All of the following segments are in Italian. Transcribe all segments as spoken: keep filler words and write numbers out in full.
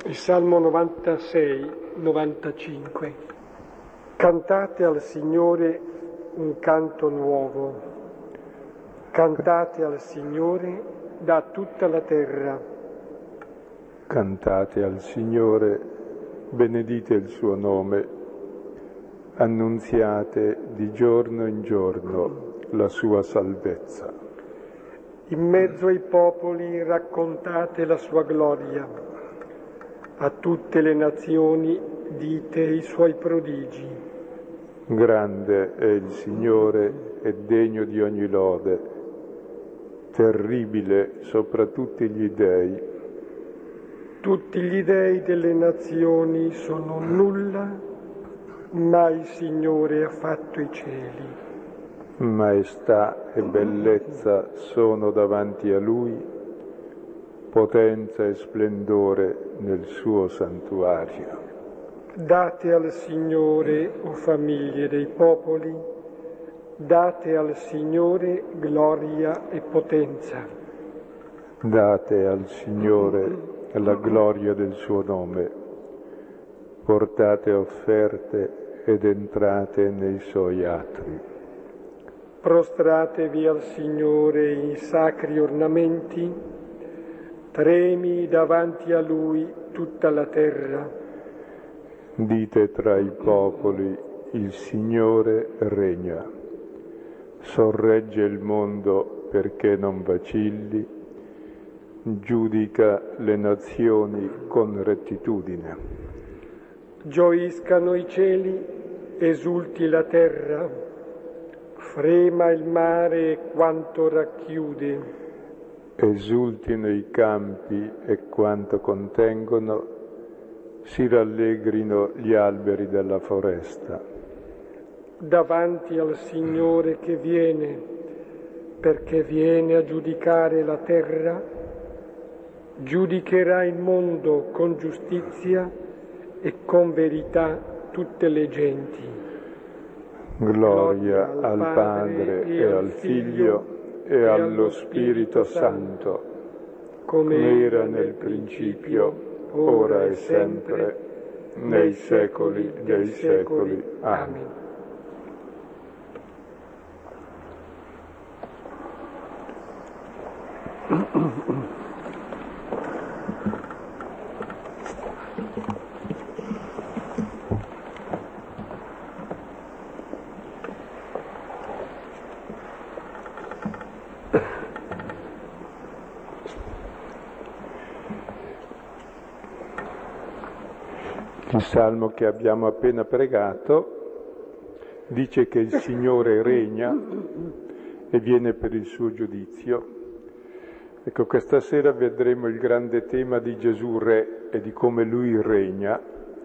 Il Salmo novantasei novantacinque. Cantate al Signore un canto nuovo, cantate al Signore da tutta la terra. Cantate al Signore, benedite il suo nome, annunziate di giorno in giorno la sua salvezza. In mezzo ai popoli raccontate la sua gloria. A tutte le nazioni dite i suoi prodigi. Grande è il Signore e degno di ogni lode, terribile sopra tutti gli dei. Tutti gli dei delle nazioni sono nulla, ma il Signore ha fatto i cieli. Maestà e bellezza sono davanti a Lui, potenza e splendore nel suo santuario. Date al Signore, o famiglie dei popoli, date al Signore gloria e potenza. Date al Signore la gloria del suo nome, portate offerte ed entrate nei suoi atri. Prostratevi al Signore in sacri ornamenti, tremi davanti a Lui tutta la terra. Dite tra i popoli, il Signore regna. Sorregge il mondo perché non vacilli, giudica le nazioni con rettitudine. Gioiscano i cieli, esulti la terra, frema il mare e quanto racchiude. Esultino i campi e quanto contengono, si rallegrino gli alberi della foresta. Davanti al Signore che viene, perché viene a giudicare la terra, giudicherà il mondo con giustizia e con verità tutte le genti. Gloria, Gloria al Padre e, e al Figlio e allo Spirito Santo, come era nel principio, ora e sempre, nei secoli dei secoli. Amen. Il Salmo che abbiamo appena pregato dice che il Signore regna e viene per il suo giudizio. Ecco, questa sera vedremo il grande tema di Gesù Re e di come Lui regna,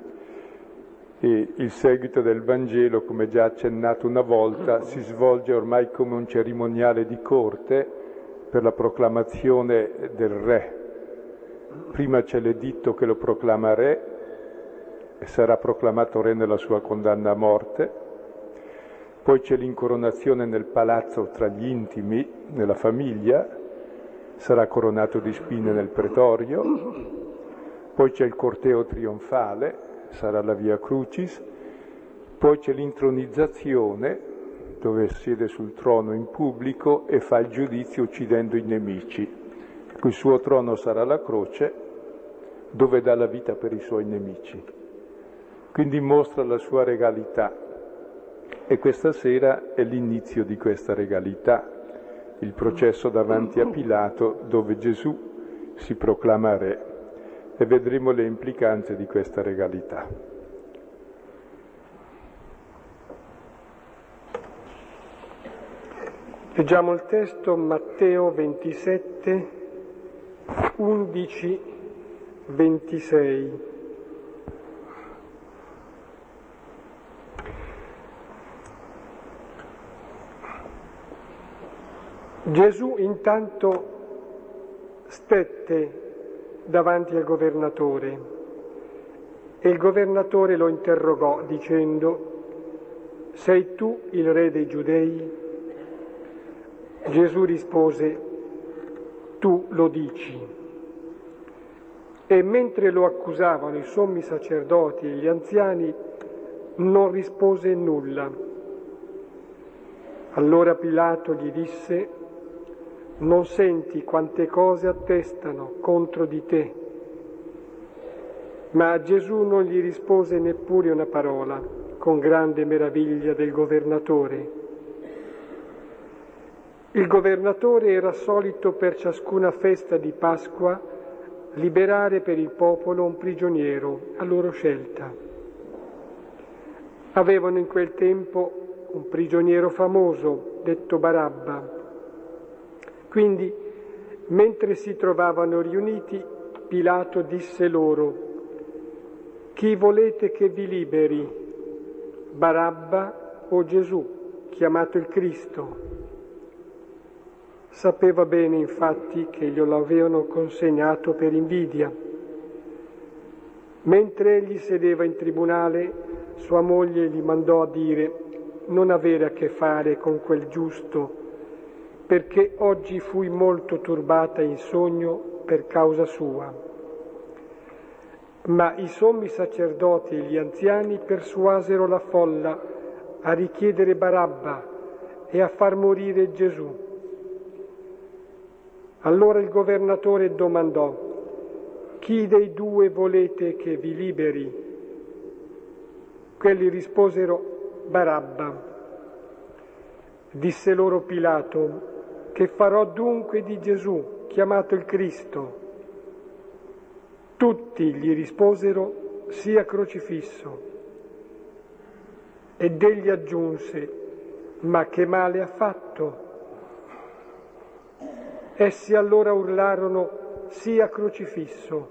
e il seguito del Vangelo, come già accennato una volta, si svolge ormai come un cerimoniale di corte per la proclamazione del Re. Prima c'è l'editto che lo proclama Re, e sarà proclamato re nella sua condanna a morte. Poi c'è l'incoronazione nel palazzo tra gli intimi, nella famiglia, sarà coronato di spine nel pretorio. Poi c'è il corteo trionfale, sarà la Via Crucis. Poi c'è l'intronizzazione, dove siede sul trono in pubblico e fa il giudizio uccidendo i nemici. Il suo trono sarà la croce, dove dà la vita per i suoi nemici. Quindi mostra la sua regalità, e questa sera è l'inizio di questa regalità, il processo davanti a Pilato dove Gesù si proclama re, e vedremo le implicanze di questa regalità. Leggiamo il testo Matteo ventisette, undici, ventisei. Gesù intanto stette davanti al governatore e il governatore lo interrogò dicendo: «Sei tu il re dei Giudei?» Gesù rispose: «Tu lo dici». E mentre lo accusavano i sommi sacerdoti e gli anziani, non rispose nulla. Allora Pilato gli disse: non senti quante cose attestano contro di te? Ma Gesù non gli rispose neppure una parola, con grande meraviglia del governatore. Il governatore era solito per ciascuna festa di Pasqua liberare per il popolo un prigioniero a loro scelta. Avevano in quel tempo un prigioniero famoso, detto Barabba. Quindi, mentre si trovavano riuniti, Pilato disse loro: chi volete che vi liberi, Barabba o Gesù, chiamato il Cristo? Sapeva bene infatti che glielo avevano consegnato per invidia. Mentre egli sedeva in tribunale, sua moglie gli mandò a dire: non avere a che fare con quel giusto, perché oggi fui molto turbata in sogno per causa sua. Ma i sommi sacerdoti e gli anziani persuasero la folla a richiedere Barabba e a far morire Gesù. Allora il governatore domandò: chi dei due volete che vi liberi? Quelli risposero: Barabba. Disse loro Pilato: che farò dunque di Gesù, chiamato il Cristo? Tutti gli risposero: sia crocifisso. Ed egli aggiunse: ma che male ha fatto? Essi allora urlarono: sia crocifisso.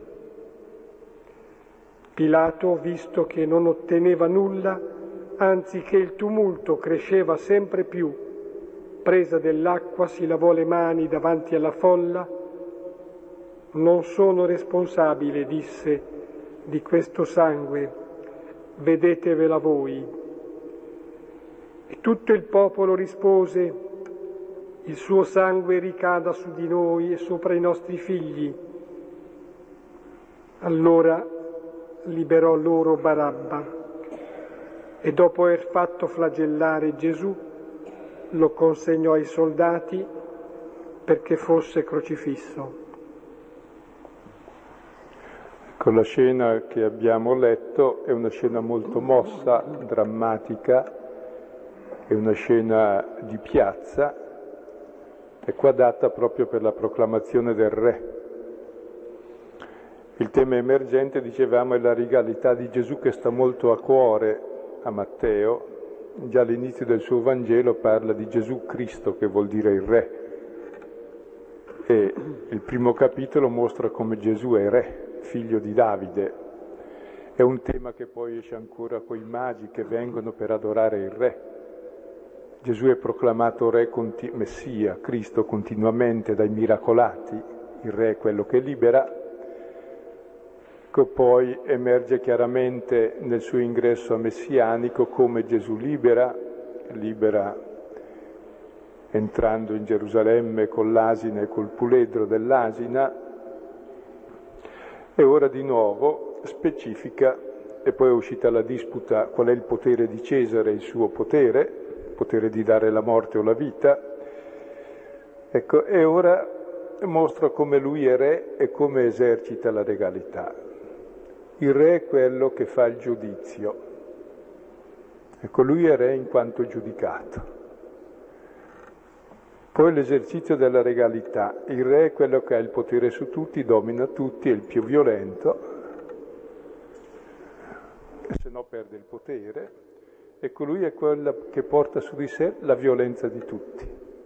Pilato, visto che non otteneva nulla, anzi che il tumulto cresceva sempre più, presa dell'acqua si lavò le mani davanti alla folla. Non sono responsabile, disse, di questo sangue, vedetevela voi. E tutto il popolo rispose: il suo sangue ricada su di noi e sopra i nostri figli. Allora liberò loro Barabba e dopo aver fatto flagellare Gesù lo consegnò ai soldati perché fosse crocifisso. Con la scena che abbiamo letto è una scena molto mossa, drammatica, è una scena di piazza, è qua data proprio per la proclamazione del re. Il tema emergente, dicevamo, è la regalità di Gesù che sta molto a cuore a Matteo. Già all'inizio del suo Vangelo parla di Gesù Cristo, che vuol dire il re. E il primo capitolo mostra come Gesù è re, figlio di Davide. È un tema che poi esce ancora coi magi che vengono per adorare il re. Gesù è proclamato re, conti- Messia, Cristo continuamente dai miracolati, il re è quello che libera, che poi emerge chiaramente nel suo ingresso messianico come Gesù libera, libera entrando in Gerusalemme con l'asina e col puledro dell'asina, e ora di nuovo specifica, e poi è uscita la disputa qual è il potere di Cesare, il suo potere, potere di dare la morte o la vita, ecco, e ora mostra come lui è re e come esercita la regalità. Il re è quello che fa il giudizio, ecco, lui è re in quanto giudicato. Poi l'esercizio della regalità, il re è quello che ha il potere su tutti, domina tutti, è il più violento, e se no perde il potere. E colui è quello che porta su di sé la violenza di tutti.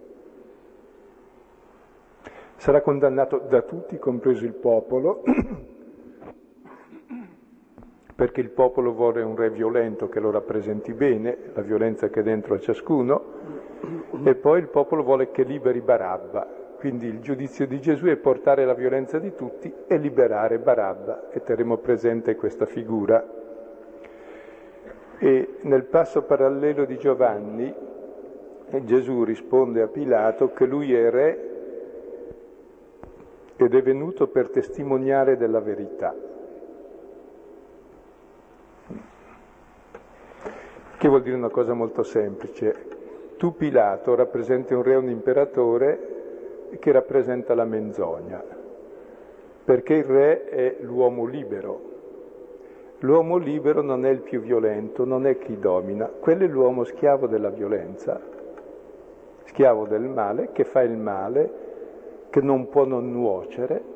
Sarà condannato da tutti, compreso il popolo, perché il popolo vuole un re violento che lo rappresenti bene, la violenza che è dentro a ciascuno, e poi il popolo vuole che liberi Barabba. Quindi il giudizio di Gesù è portare la violenza di tutti e liberare Barabba, e terremo presente questa figura. E nel passo parallelo di Giovanni, Gesù risponde a Pilato che lui è re ed è venuto per testimoniare della verità. Che vuol dire una cosa molto semplice. Tu, Pilato, rappresenti un re o un imperatore che rappresenta la menzogna, perché il re è l'uomo libero. L'uomo libero non è il più violento, non è chi domina, quello è l'uomo schiavo della violenza, schiavo del male, che fa il male, che non può non nuocere,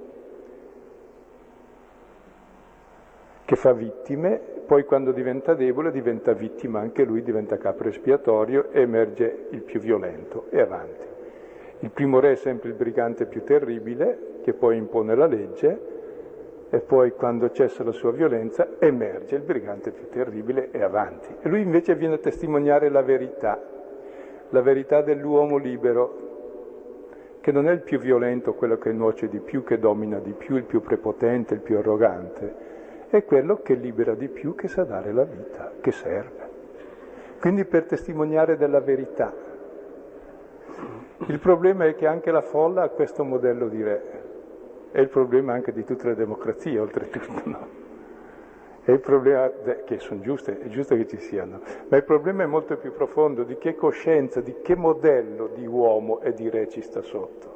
che fa vittime, poi quando diventa debole diventa vittima anche lui, diventa capro espiatorio e emerge il più violento e avanti. Il primo re è sempre il brigante più terribile, che poi impone la legge, e poi quando cessa la sua violenza emerge il brigante più terribile e avanti. E lui invece viene a testimoniare la verità, la verità dell'uomo libero, che non è il più violento, quello che nuoce di più, che domina di più, il più prepotente, il più arrogante, è quello che libera di più, che sa dare la vita, che serve. Quindi per testimoniare della verità. Il problema è che anche la folla ha questo modello di re. È il problema anche di tutte le democrazie, oltretutto, no? È il problema, che sono giuste, è giusto che ci siano, ma il problema è molto più profondo, di che coscienza, di che modello di uomo e di re ci sta sotto.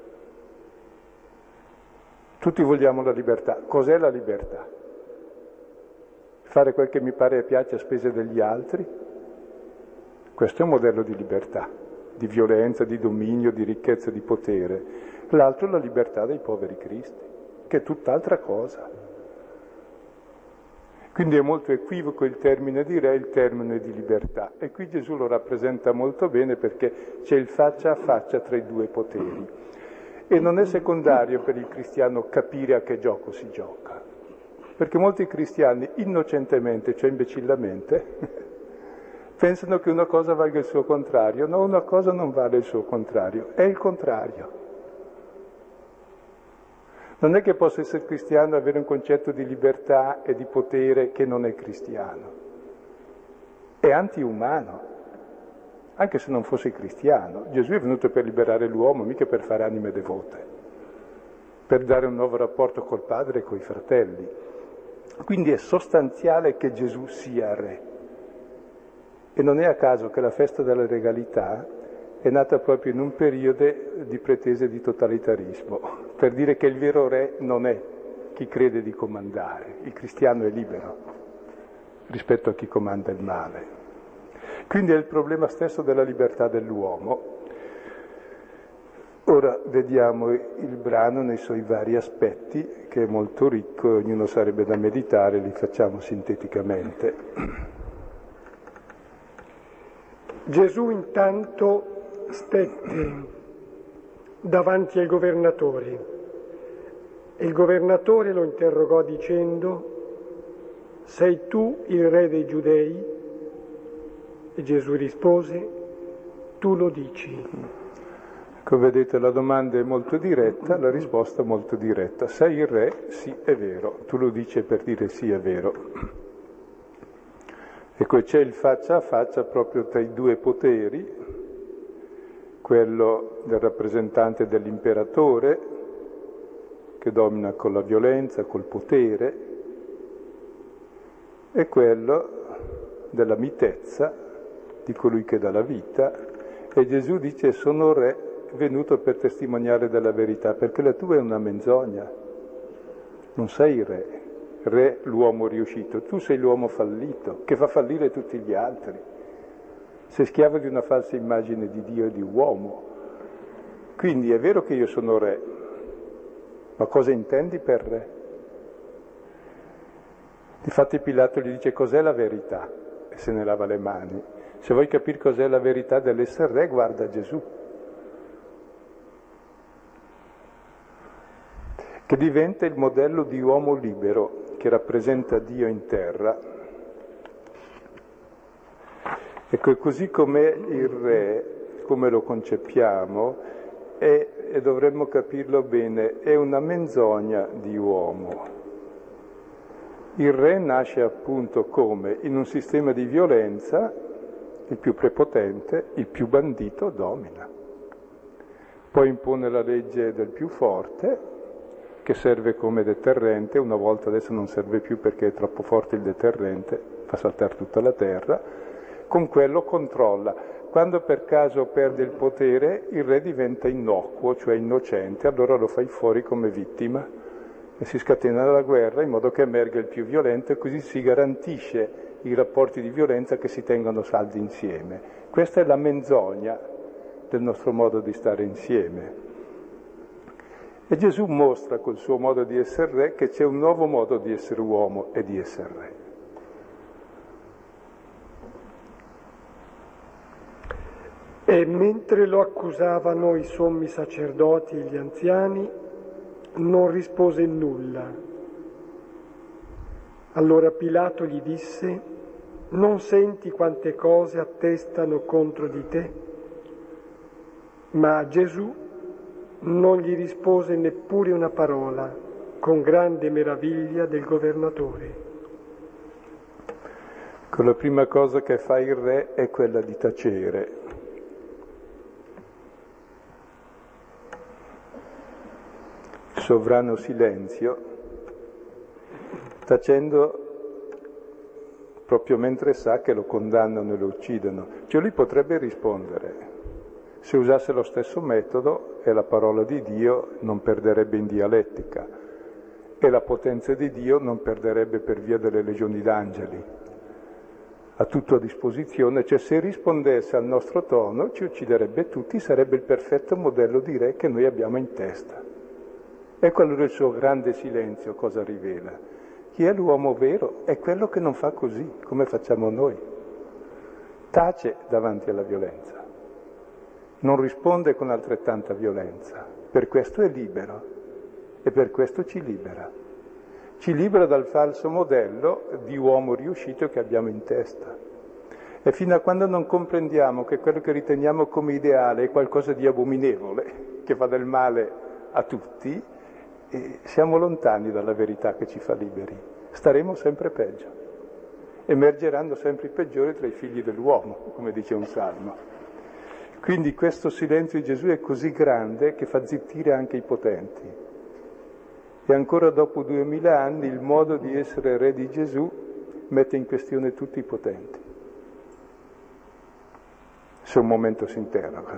Tutti vogliamo la libertà. Cos'è la libertà? Fare quel che mi pare e piace a spese degli altri? Questo è un modello di libertà, di violenza, di dominio, di ricchezza, di potere. L'altro è la libertà dei poveri cristi, che è tutt'altra cosa. Quindi è molto equivoco il termine di re e il termine di libertà. E qui Gesù lo rappresenta molto bene, perché c'è il faccia a faccia tra i due poteri. E non è secondario per il cristiano capire a che gioco si gioca. Perché molti cristiani innocentemente, cioè imbecillamente, pensano che una cosa valga il suo contrario. No, una cosa non vale il suo contrario, è il contrario. Non è che possa essere cristiano e avere un concetto di libertà e di potere che non è cristiano. È antiumano, anche se non fosse cristiano. Gesù è venuto per liberare l'uomo, mica per fare anime devote, per dare un nuovo rapporto col padre e coi fratelli. Quindi è sostanziale che Gesù sia re. E non è a caso che la festa della regalità è nata proprio in un periodo di pretese di totalitarismo, per dire che il vero re non è chi crede di comandare, il cristiano è libero rispetto a chi comanda il male. Quindi è il problema stesso della libertà dell'uomo. Ora vediamo il brano nei suoi vari aspetti, che è molto ricco e ognuno sarebbe da meditare, li facciamo sinteticamente. Gesù intanto stette davanti ai governatori e il governatore lo interrogò dicendo: sei tu il re dei Giudei? E Gesù rispose: tu lo dici. Come vedete la domanda è molto diretta, la risposta è molto diretta. Sei il re? Sì, è vero. Tu lo dici per dire sì, è vero. Ecco, c'è il faccia a faccia proprio tra i due poteri, quello del rappresentante dell'imperatore, che domina con la violenza, col potere, e quello della mitezza, di colui che dà la vita. E Gesù dice: sono re venuto per testimoniare della verità, perché la tua è una menzogna. Non sei il re, re l'uomo riuscito, tu sei l'uomo fallito, che fa fallire tutti gli altri. Sei schiavo di una falsa immagine di Dio e di uomo. Quindi è vero che io sono re, ma cosa intendi per re? Difatti Pilato gli dice: cos'è la verità? E se ne lava le mani. Se vuoi capire cos'è la verità dell'essere re, guarda Gesù, che diventa il modello di uomo libero che rappresenta Dio in terra. Ecco, così com'è il re, come lo concepiamo, è, e dovremmo capirlo bene, è una menzogna di uomo. Il re nasce appunto come? In un sistema di violenza, il più prepotente, il più bandito domina. Poi impone la legge del più forte, che serve come deterrente, una volta adesso non serve più perché è troppo forte il deterrente, fa saltare tutta la terra, con quello controlla. Quando per caso perde il potere, il re diventa innocuo, cioè innocente, allora lo fai fuori come vittima e si scatena la guerra in modo che emerga il più violento e così si garantisce i rapporti di violenza che si tengono saldi insieme. Questa è la menzogna del nostro modo di stare insieme. E Gesù mostra col suo modo di essere re che c'è un nuovo modo di essere uomo e di essere re. E mentre lo accusavano i sommi sacerdoti e gli anziani, non rispose nulla. Allora Pilato gli disse: non senti quante cose attestano contro di te? Ma Gesù non gli rispose neppure una parola, con grande meraviglia del governatore. Con la prima cosa che fa il re è quella di tacere. Il sovrano silenzio, tacendo proprio mentre sa che lo condannano e lo uccidono. Cioè lui potrebbe rispondere. Se usasse lo stesso metodo e la parola di Dio non perderebbe in dialettica e la potenza di Dio non perderebbe per via delle legioni d'angeli. Ha tutto a disposizione, cioè se rispondesse al nostro tono ci ucciderebbe tutti, sarebbe il perfetto modello di re che noi abbiamo in testa. Ecco allora il suo grande silenzio cosa rivela. Chi è l'uomo vero è quello che non fa così, come facciamo noi. Tace davanti alla violenza. Non risponde con altrettanta violenza, per questo è libero e per questo ci libera. Ci libera dal falso modello di uomo riuscito che abbiamo in testa. E fino a quando non comprendiamo che quello che riteniamo come ideale è qualcosa di abominevole, che fa del male a tutti, eh, siamo lontani dalla verità che ci fa liberi. Staremo sempre peggio. Emergeranno sempre i peggiori tra i figli dell'uomo, come dice un salmo. Quindi questo silenzio di Gesù è così grande che fa zittire anche i potenti. E ancora dopo duemila anni il modo di essere re di Gesù mette in questione tutti i potenti. Se un momento si interrogano.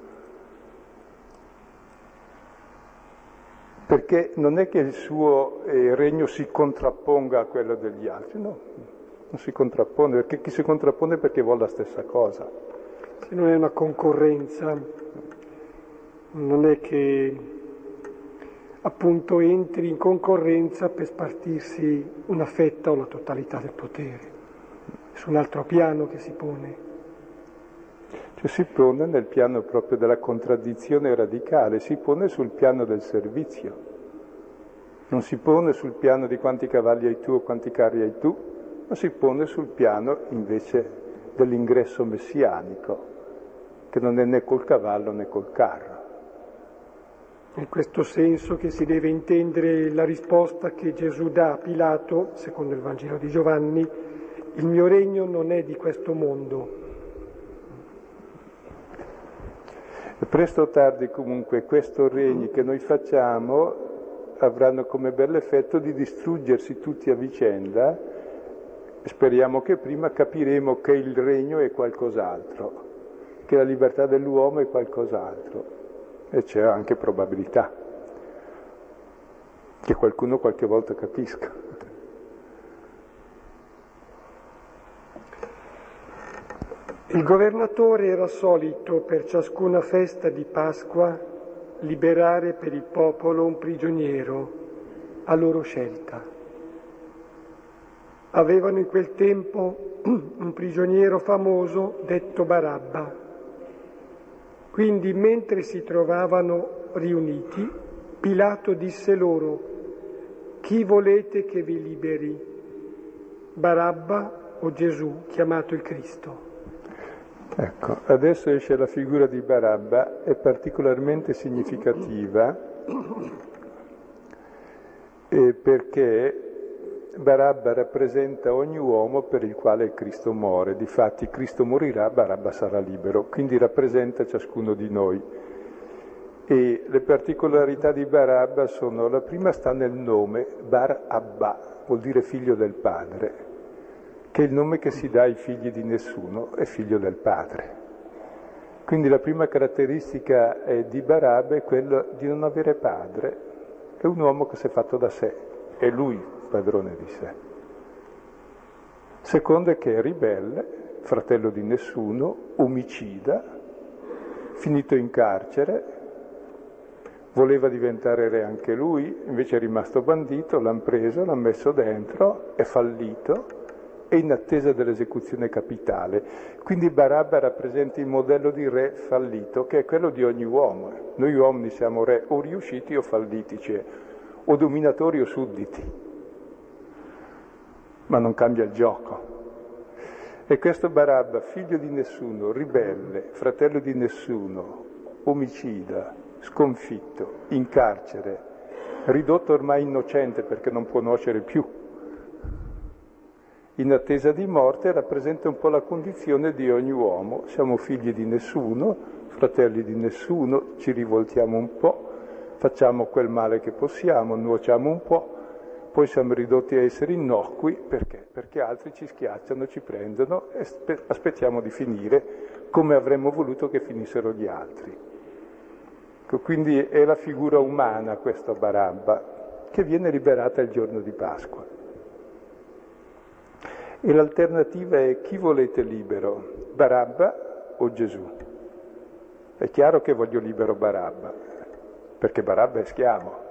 Perché non è che il suo eh, regno si contrapponga a quello degli altri, no, non si contrappone, perché chi si contrappone è perché vuole la stessa cosa. Se non è una concorrenza, non è che appunto entri in concorrenza per spartirsi una fetta o la totalità del potere. È su un altro piano che si pone. Cioè si pone nel piano proprio della contraddizione radicale, si pone sul piano del servizio. Non si pone sul piano di quanti cavalli hai tu o quanti carri hai tu, ma si pone sul piano invece dell'ingresso messianico, che non è né col cavallo né col carro. In questo senso che si deve intendere la risposta che Gesù dà a Pilato, secondo il Vangelo di Giovanni: il mio regno non è di questo mondo. E presto o tardi comunque questo regno che noi facciamo avranno come bell'effetto di distruggersi tutti a vicenda. Speriamo che prima capiremo che il regno è qualcos'altro, che la libertà dell'uomo è qualcos'altro. E c'è anche probabilità che qualcuno qualche volta capisca. Il governatore era solito per ciascuna festa di Pasqua liberare per il popolo un prigioniero a loro scelta. Avevano in quel tempo un prigioniero famoso detto Barabba. Quindi, mentre si trovavano riuniti, Pilato disse loro: chi volete che vi liberi? Barabba o Gesù, chiamato il Cristo? Ecco, adesso esce la figura di Barabba, è particolarmente significativa eh, perché Barabba rappresenta ogni uomo per il quale Cristo muore. Difatti Cristo morirà, Barabba sarà libero, quindi rappresenta ciascuno di noi. E le particolarità di Barabba sono, la prima sta nel nome, Bar Abba, vuol dire figlio del padre, che è il nome che si dà ai figli di nessuno, è figlio del padre. Quindi la prima caratteristica è di Barabba è quella di non avere padre, è un uomo che si è fatto da sé, è lui padrone di sé. Secondo è che è ribelle, fratello di nessuno, omicida, finito in carcere, voleva diventare re anche lui, invece è rimasto bandito, l'hanno preso, l'hanno messo dentro, è fallito, è in attesa dell'esecuzione capitale. Quindi Barabba rappresenta il modello di re fallito, che è quello di ogni uomo. Noi uomini siamo re o riusciti o falliti, cioè, o dominatori o sudditi, ma non cambia il gioco. E questo Barabba, figlio di nessuno, ribelle, fratello di nessuno, omicida, sconfitto, in carcere, ridotto ormai innocente perché non può nuocere più, in attesa di morte, rappresenta un po' la condizione di ogni uomo. Siamo figli di nessuno, fratelli di nessuno, ci rivoltiamo un po', facciamo quel male che possiamo, nuociamo un po', poi siamo ridotti a essere innocui, perché? Perché altri ci schiacciano, ci prendono e aspettiamo di finire come avremmo voluto che finissero gli altri. Quindi è la figura umana questa Barabba, che viene liberata il giorno di Pasqua. E l'alternativa è: chi volete libero, Barabba o Gesù? È chiaro che voglio libero Barabba, perché Barabba è schiavo.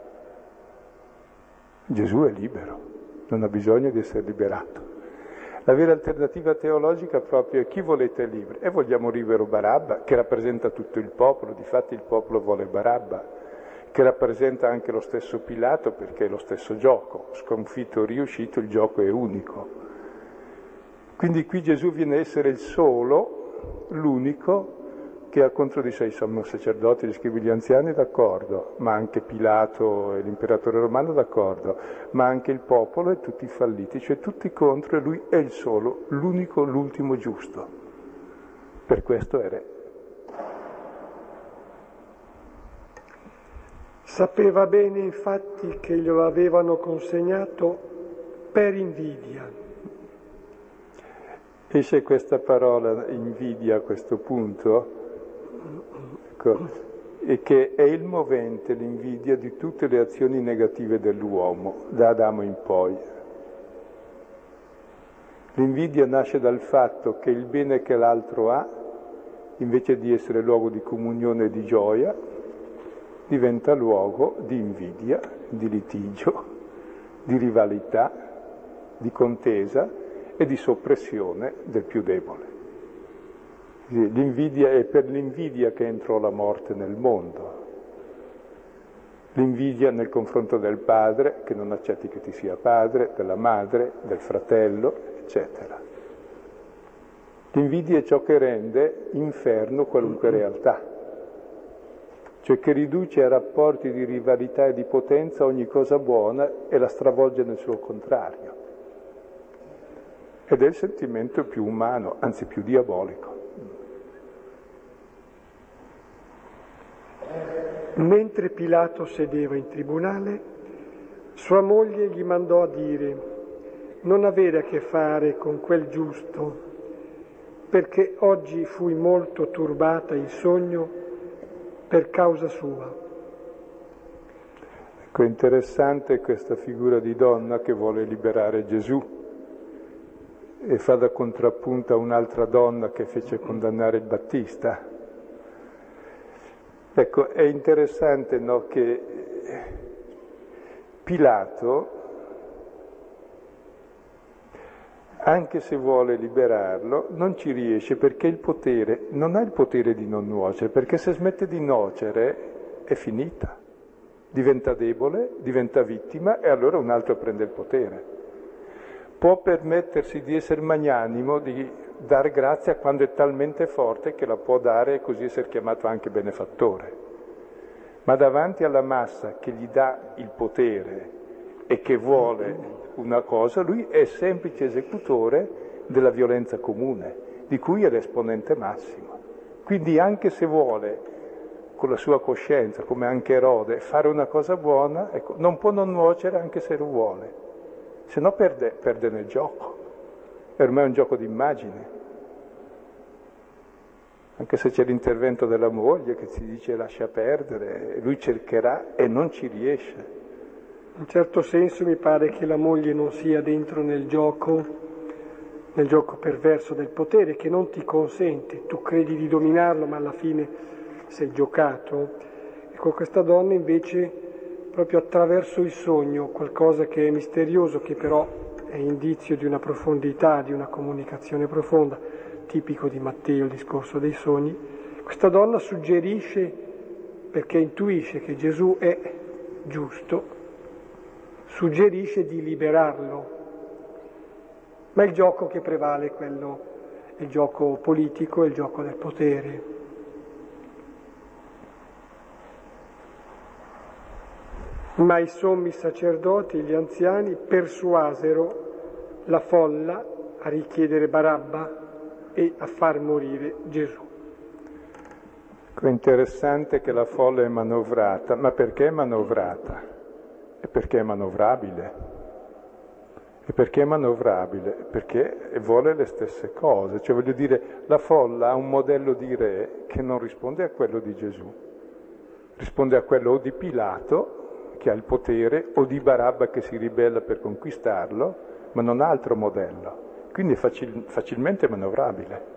Gesù è libero, non ha bisogno di essere liberato. La vera alternativa teologica proprio è: chi volete libero? E vogliamo libero Barabba, che rappresenta tutto il popolo, difatti il popolo vuole Barabba, che rappresenta anche lo stesso Pilato, perché è lo stesso gioco, sconfitto o riuscito, il gioco è unico. Quindi qui Gesù viene a essere il solo, l'unico, che ha contro di sé i sommi sacerdoti, gli scribi, gli anziani, d'accordo, ma anche Pilato e l'imperatore romano, d'accordo, ma anche il popolo e tutti i falliti, cioè tutti contro, e lui è il solo, l'unico, l'ultimo giusto. Per questo è re. Sapeva bene infatti che glielo avevano consegnato per invidia. Esce questa parola invidia a questo punto, ecco, e che è il movente, l'invidia, di tutte le azioni negative dell'uomo, da Adamo in poi. L'invidia nasce dal fatto che il bene che l'altro ha, invece di essere luogo di comunione e di gioia, diventa luogo di invidia, di litigio, di rivalità, di contesa e di soppressione del più debole. L'invidia è per l'invidia che entrò la morte nel mondo. L'invidia nel confronto del padre, che non accetti che ti sia padre, della madre, del fratello, eccetera. L'invidia è ciò che rende inferno qualunque realtà, cioè che riduce a rapporti di rivalità e di potenza ogni cosa buona e la stravolge nel suo contrario. Ed è il sentimento più umano, anzi più diabolico. Mentre Pilato sedeva in tribunale, sua moglie gli mandò a dire: non avere a che fare con quel giusto, perché oggi fui molto turbata in sogno per causa sua. Ecco, interessante questa figura di donna che vuole liberare Gesù e fa da contrappunto a un'altra donna che fece condannare il Battista. Ecco, è interessante, no, che Pilato, anche se vuole liberarlo, non ci riesce, perché il potere, non ha il potere di non nuocere, perché se smette di nuocere è finita, diventa debole, diventa vittima e allora un altro prende il potere. Può permettersi di essere magnanimo, di dar grazia quando è talmente forte che la può dare e così essere chiamato anche benefattore. Ma davanti alla massa che gli dà il potere e che vuole una cosa, lui è semplice esecutore della violenza comune, di cui è l'esponente massimo. Quindi anche se vuole con la sua coscienza, come anche Erode, fare una cosa buona, ecco, non può non nuocere anche se lo vuole, se no perde, perde nel gioco. Per me è un gioco d'immagine. Anche se c'è l'intervento della moglie che ci dice lascia perdere, lui cercherà e non ci riesce. In certo senso mi pare che la moglie non sia dentro nel gioco, nel gioco perverso del potere, che non ti consente, tu credi di dominarlo ma alla fine sei giocato. Ecco, questa donna invece, proprio attraverso il sogno, qualcosa che è misterioso, che però è indizio di una profondità, di una comunicazione profonda, tipico di Matteo, il discorso dei sogni, questa donna suggerisce, perché intuisce che Gesù è giusto, suggerisce di liberarlo. Ma il gioco che prevale è quello, il gioco politico, il gioco del potere. Ma i sommi sacerdoti, gli anziani, persuasero la folla a richiedere Barabba e a far morire Gesù. È interessante che la folla è manovrata, ma perché è manovrata? È perché è manovrabile. E perché è manovrabile? Perché vuole le stesse cose. Cioè, voglio dire, la folla ha un modello di re che non risponde a quello di Gesù. Risponde a quello o di Pilato, che ha il potere, o di Barabba che si ribella per conquistarlo, ma non ha altro modello. Quindi è facil- facilmente manovrabile.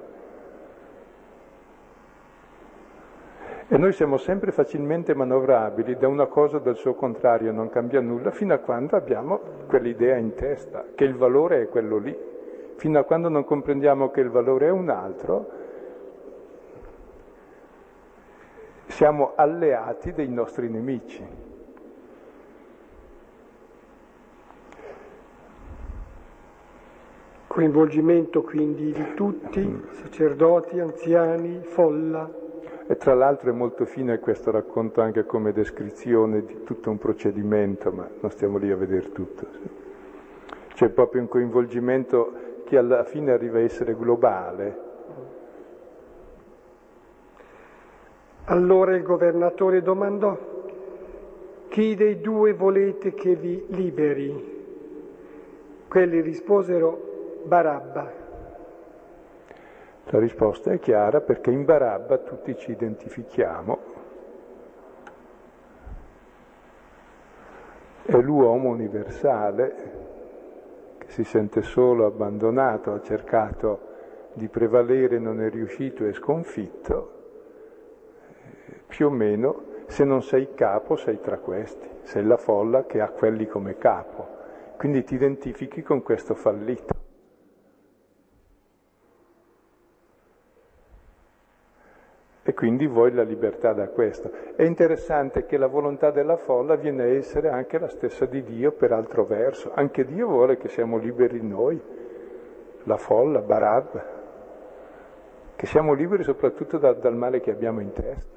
E noi siamo sempre facilmente manovrabili da una cosa o dal suo contrario, non cambia nulla, fino a quando abbiamo quell'idea in testa, che il valore è quello lì. Fino a quando non comprendiamo che il valore è un altro, siamo alleati dei nostri nemici. Coinvolgimento quindi di tutti, sacerdoti, anziani, folla. E tra l'altro è molto fine questo racconto anche come descrizione di tutto un procedimento, ma non stiamo lì a vedere tutto. C'è proprio un coinvolgimento che alla fine arriva a essere globale. Allora il governatore domandò: chi dei due volete che vi liberi? Quelli risposero: Barabba. La risposta è chiara, perché in Barabba tutti ci identifichiamo. È l'uomo universale che si sente solo, abbandonato, ha cercato di prevalere, non è riuscito, è sconfitto. Più o meno, se non sei capo, sei tra questi. Sei la folla che ha quelli come capo. Quindi ti identifichi con questo fallito. E quindi vuoi la libertà da questo. È interessante che la volontà della folla viene a essere anche la stessa di Dio per altro verso. Anche Dio vuole che siamo liberi noi, la folla, Barabba, che siamo liberi soprattutto da, dal male che abbiamo in testa.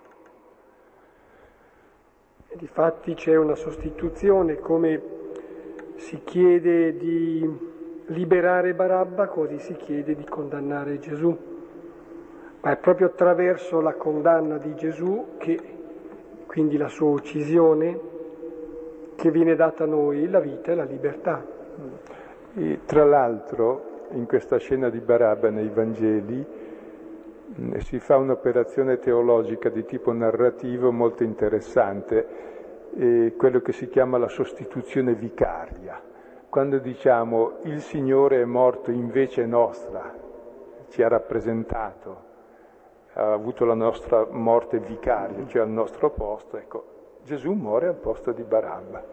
E difatti c'è una sostituzione, come si chiede di liberare Barabba, così si chiede di condannare Gesù. Ma è proprio attraverso la condanna di Gesù, che, quindi la sua uccisione, che viene data a noi la vita e la libertà. E tra l'altro, in questa scena di Barabba nei Vangeli, mh, si fa un'operazione teologica di tipo narrativo molto interessante, eh, quello che si chiama la sostituzione vicaria. Quando diciamo il Signore è morto in vece nostra, ci ha rappresentato, ha avuto la nostra morte vicaria, cioè al nostro posto, ecco, Gesù muore al posto di Barabba.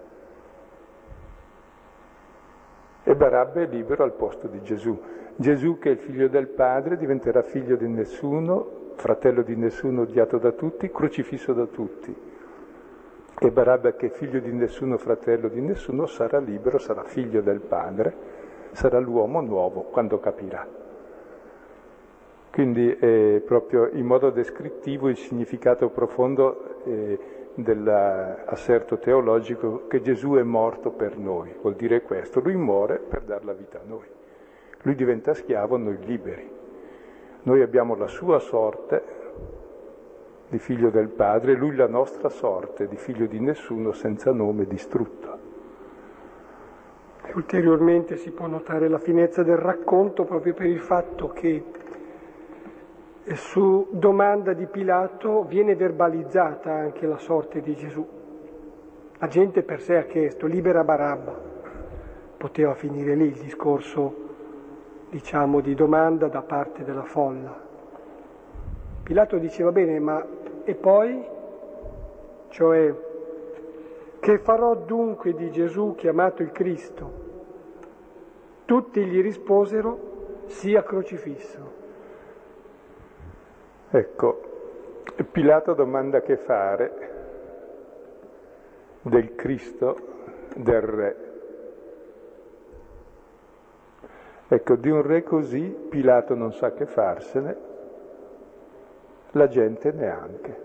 E Barabba è libero al posto di Gesù. Gesù, che è il figlio del Padre, diventerà figlio di nessuno, fratello di nessuno, odiato da tutti, crocifisso da tutti. E Barabba, che è figlio di nessuno, fratello di nessuno, sarà libero, sarà figlio del Padre, sarà l'uomo nuovo quando capirà. Quindi è proprio in modo descrittivo il significato profondo eh, dell'asserto teologico che Gesù è morto per noi. Vuol dire questo, lui muore per dar la vita a noi. Lui diventa schiavo, noi liberi. Noi abbiamo la sua sorte, di figlio del Padre, lui la nostra sorte, di figlio di nessuno, senza nome, distrutto. E ulteriormente si può notare la finezza del racconto proprio per il fatto che su domanda di Pilato viene verbalizzata anche la sorte di Gesù. La gente per sé ha chiesto libera Barabba, poteva finire lì il discorso, diciamo, di domanda da parte della folla. Pilato diceva bene, ma e poi? Cioè, che farò dunque di Gesù chiamato il Cristo? Tutti gli risposero, sia crocifisso. Ecco, Pilato domanda che fare del Cristo, del Re. Ecco, di un re così Pilato non sa che farsene, la gente neanche.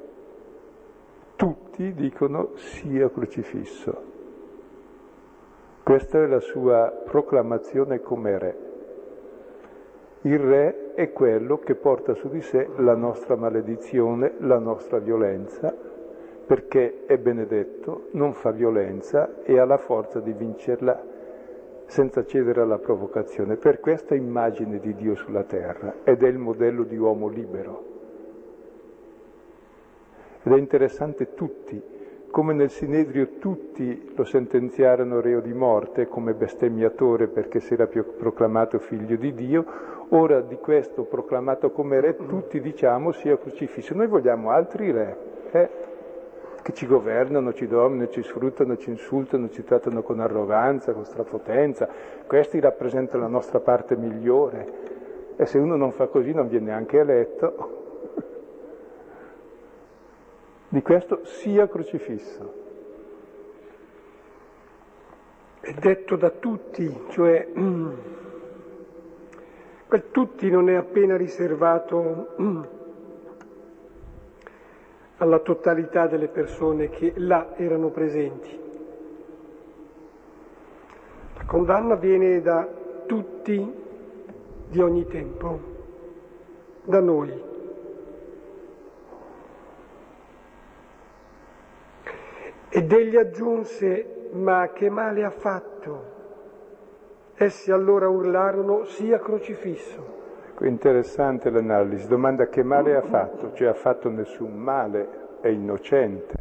Tutti dicono sia crocifisso. Questa è la sua proclamazione come re. Il re è quello che porta su di sé la nostra maledizione, la nostra violenza, perché è benedetto, non fa violenza e ha la forza di vincerla senza cedere alla provocazione. Per questa immagine di Dio sulla terra, ed è il modello di uomo libero. Ed è interessante tutti, come nel Sinedrio tutti lo sentenziarono reo di morte come bestemmiatore perché si era proclamato figlio di Dio, ora di questo proclamato come re tutti diciamo sia crocifisso. Noi vogliamo altri re, eh, che ci governano, ci dominano, ci sfruttano, ci insultano, ci trattano con arroganza, con strapotenza. Questi rappresentano la nostra parte migliore e se uno non fa così non viene neanche eletto. Di questo sia crocifisso. È detto da tutti, cioè quel tutti non è appena riservato alla totalità delle persone che là erano presenti. La condanna viene da tutti di ogni tempo, da noi. Ed egli aggiunse, ma che male ha fatto? Essi allora urlarono, sia crocifisso. Ecco, interessante l'analisi, domanda che male ha fatto, cioè ha fatto nessun male, è innocente.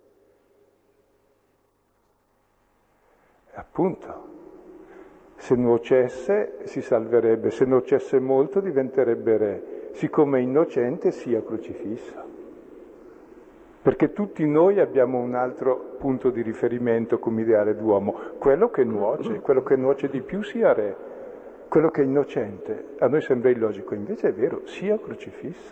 Appunto, se nuocesse si salverebbe, se nuocesse molto diventerebbe re, siccome è innocente sia crocifisso. Perché tutti noi abbiamo un altro punto di riferimento come ideale d'uomo, quello che nuoce, quello che nuoce di più sia re, quello che è innocente. A noi sembra illogico, invece è vero, sia crocifisso.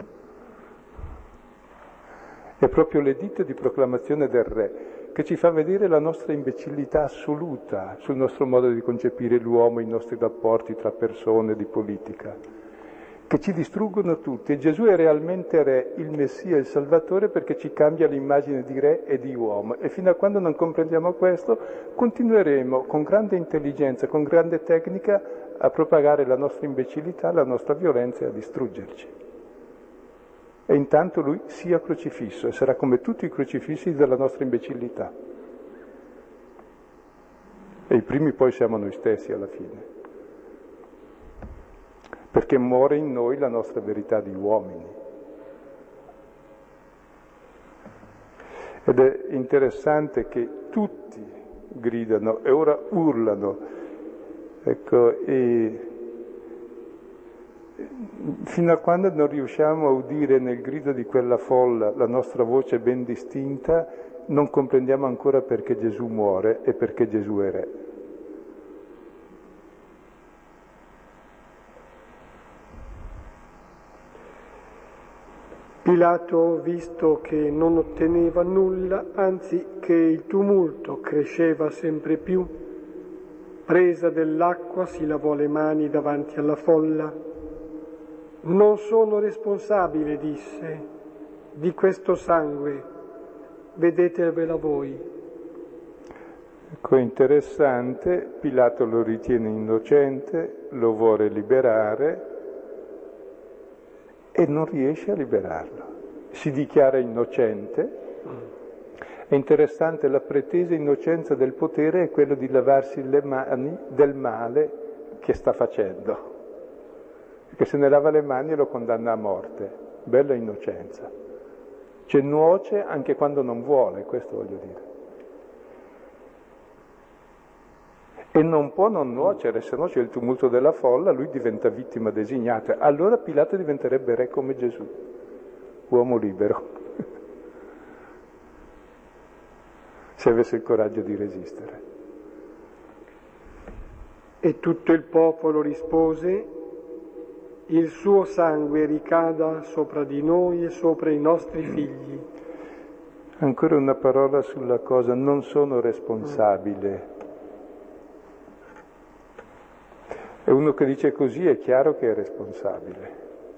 È proprio l'editto di proclamazione del re che ci fa vedere la nostra imbecillità assoluta sul nostro modo di concepire l'uomo, i nostri rapporti tra persone, di politica, che ci distruggono tutti. E Gesù è realmente re, il Messia, il Salvatore, perché ci cambia l'immagine di re e di uomo. E fino a quando non comprendiamo questo, continueremo con grande intelligenza, con grande tecnica, a propagare la nostra imbecillità, la nostra violenza e a distruggerci. E intanto lui sia crocifisso e sarà come tutti i crocifissi della nostra imbecillità. E i primi poi siamo noi stessi alla fine. Perché muore in noi la nostra verità di uomini. Ed è interessante che tutti gridano e ora urlano. Ecco, e fino a quando non riusciamo a udire nel grido di quella folla la nostra voce ben distinta, non comprendiamo ancora perché Gesù muore e perché Gesù è re. Pilato, visto che non otteneva nulla, anzi che il tumulto cresceva sempre più, presa dell'acqua si lavò le mani davanti alla folla. Non sono responsabile, disse, di questo sangue, vedetevela voi. Ecco, interessante, Pilato lo ritiene innocente, lo vuole liberare, e non riesce a liberarlo. si dichiara innocente. È interessante, la pretesa innocenza del potere è quello di lavarsi le mani del male che sta facendo. Perché se ne lava le mani lo condanna a morte. Bella innocenza. Cioè nuoce anche quando non vuole, questo voglio dire. E non può non nuocere, se no c'è il tumulto della folla, lui diventa vittima designata. Allora Pilato diventerebbe re come Gesù, uomo libero, se avesse il coraggio di resistere. E tutto il popolo rispose: il suo sangue ricada sopra di noi e sopra i nostri figli. Ancora una parola sulla cosa, non sono responsabile. E uno che dice così è chiaro che è responsabile.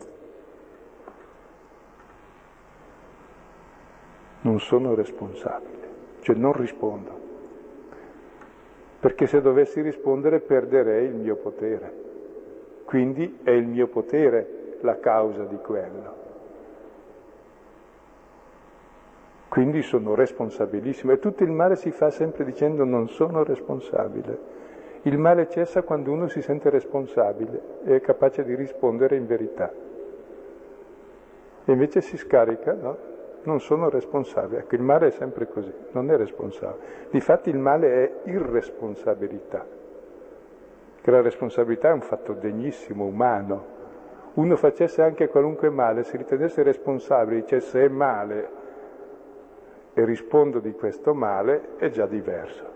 Non sono responsabile, cioè non rispondo. Perché se dovessi rispondere perderei il mio potere. Quindi è il mio potere la causa di quello. Quindi sono responsabilissimo. E tutto il male si fa sempre dicendo non sono responsabile. Il male cessa quando uno si sente responsabile e è capace di rispondere in verità. E invece si scarica, no? Non sono responsabile. Ecco, il male è sempre così, non è responsabile. Difatti il male è irresponsabilità. Che la responsabilità è un fatto degnissimo, umano. Uno facesse anche qualunque male, si ritenesse responsabile, dicesse è male e rispondo di questo male, è già diverso.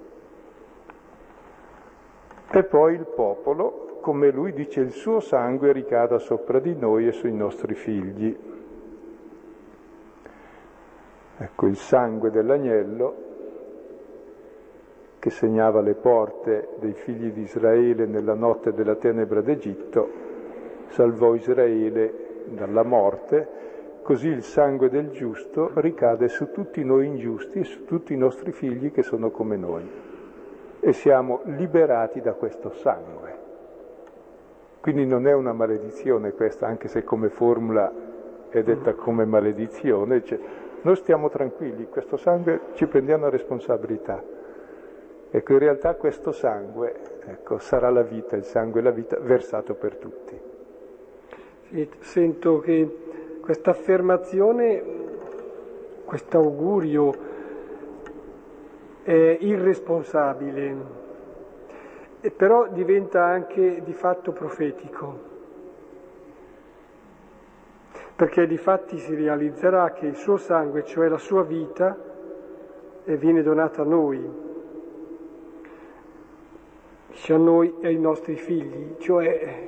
E poi il popolo, come lui dice, il suo sangue ricada sopra di noi e sui nostri figli. Ecco, il sangue dell'agnello che segnava le porte dei figli di Israele nella notte della tenebra d'Egitto, salvò Israele dalla morte, così il sangue del giusto ricade su tutti noi ingiusti e su tutti i nostri figli che sono come noi. E siamo liberati da questo sangue. Quindi non è una maledizione questa, anche se come formula è detta come maledizione, cioè, noi stiamo tranquilli, questo sangue ci prendiamo la responsabilità. Ecco, in realtà questo sangue, ecco, sarà la vita, il sangue è la vita versato per tutti. Sì, sento che questa affermazione, questo augurio è irresponsabile, e però diventa anche di fatto profetico, perché di fatti si realizzerà che il suo sangue, cioè la sua vita, viene donata a noi, dice a noi e ai nostri figli, cioè